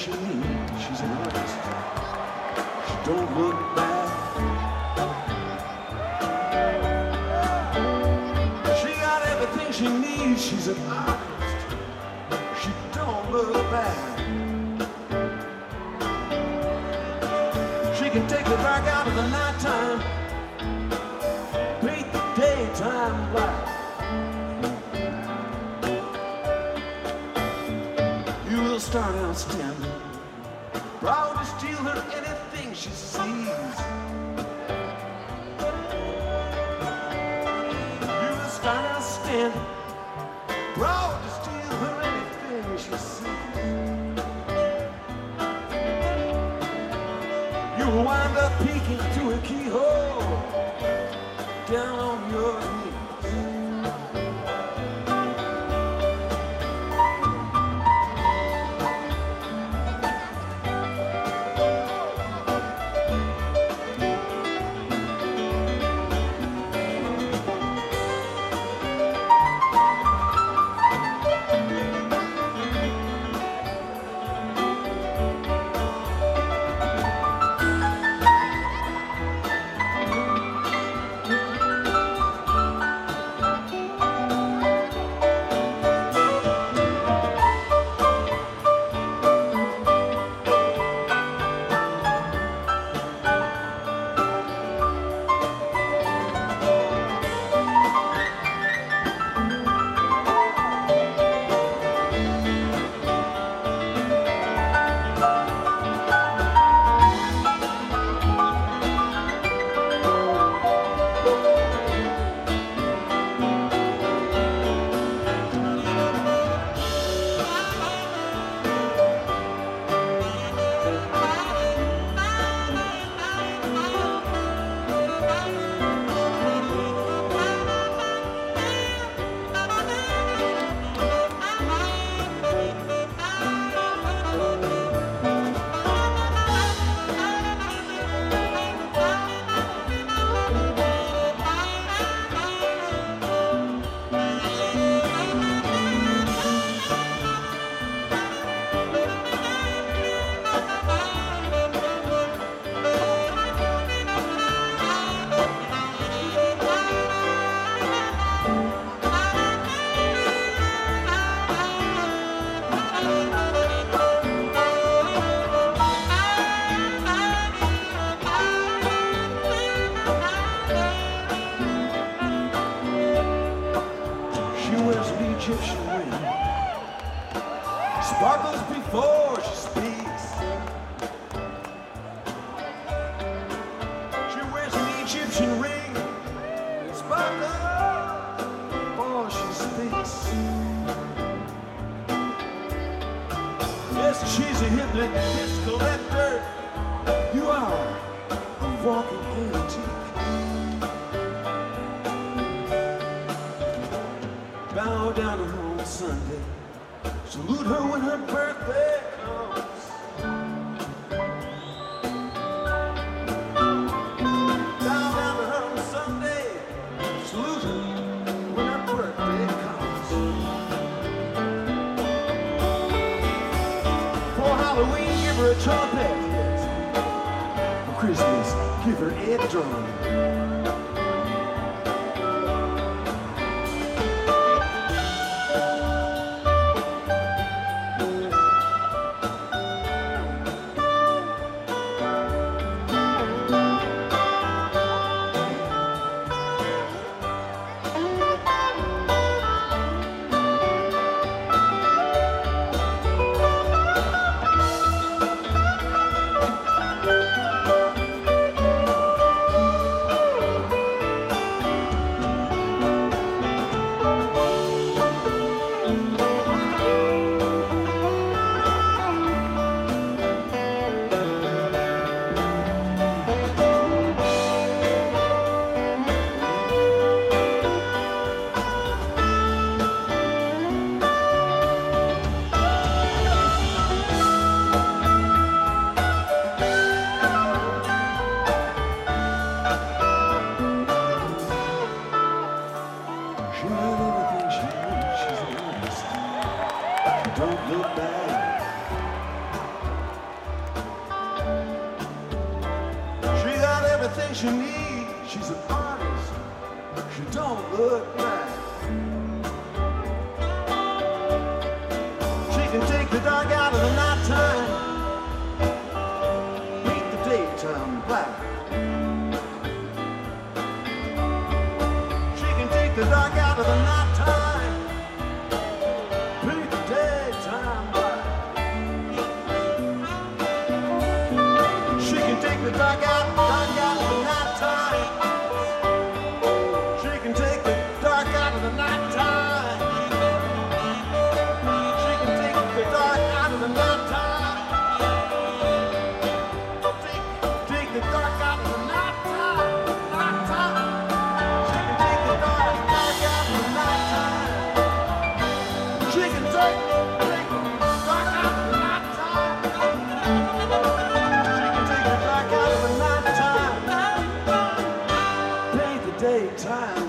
she needs. She's an artist. She don't look back. She got everything she needs. She's an artist. She don't look back. She can take the dark out of the nighttime, paint the daytime black. You will start out standing, proud to steal her anything she sees. You will start out standing, proud to steal her anything she sees. You will wind up peeking through a keyhole, down on your knees. Egyptian ring sparkles before she speaks. She wears an Egyptian ring, it sparkles before she speaks. Yes, she's a hypnotist collector. You are a walking antique. Bow down to her on Sunday, salute her when her birthday comes. Bow down to her on Sunday, salute her when her birthday comes. For Halloween, give her a trumpet. For Christmas, give her a drum. everything she needs. She's an artist. She don't look back. She can take the dark out of the nighttime, paint the daytime black. She can take the dark out of the nighttime, paint the daytime black. She can take the dark out of the nighttime. She can take the dark out of the nighttime. She can take the dark out of the nighttime. Take the dark out of the nighttime. She can take the dark out of the nighttime. She can take the dark out of the nighttime. She can take the dark out of the nighttime. Paint the daytime.